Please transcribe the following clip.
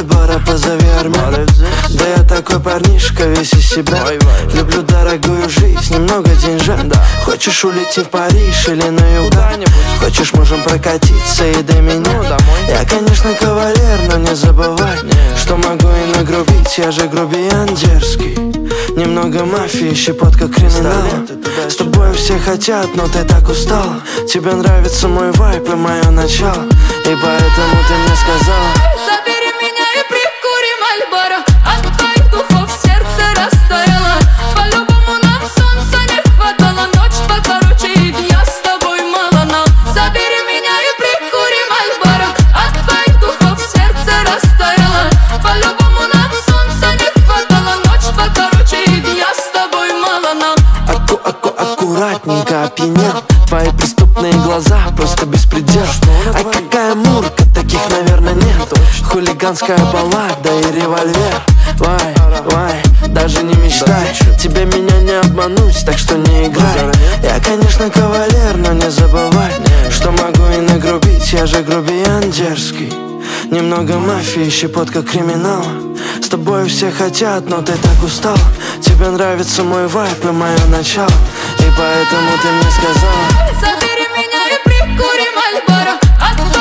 Мальборо, позови Армен. Да я такой парнишка, весь из себя. Люблю дорогую жизнь, немного деньжат. Хочешь улети в Париж или на юга? Хочешь, можем прокатиться и до меня. Я, конечно, кавалер, но не забывай, что могу и нагрубить, я же грубиян дерзкий. Немного мафии, щепотка криминала. С тобой все хотят, но ты так устала. Тебе нравится мой вайб и мое начало, и поэтому ты мне сказала: забери меня и прикури Мальборо. От твоих духов сердце растаяло. По-любому нам солнца не хватало. Ночь покороче и дня с тобой мало нам. Забери меня и прикури Мальборо. От твоих духов сердце растаяло. По-любому нам солнца не хватало. Ночь покороче и дня с тобой мало нам. Аккуратненько опьянел. Твои преступные глаза, просто беспредел. А какая мурка, таких, наверное, нет. Хулиганская баллада и револьвер. Вай, даже не мечтай. Тебе меня не обмануть, так что не играй. Я, конечно, кавалер, но не забывай, что могу и нагрубить, я же грубиян дерзкий. Немного мафии, щепотка криминала. С тобой все хотят, но ты так устал. Тебе нравится мой вайб и мое начало, и поэтому ты мне сказала: забери меня и прикури Мальборо.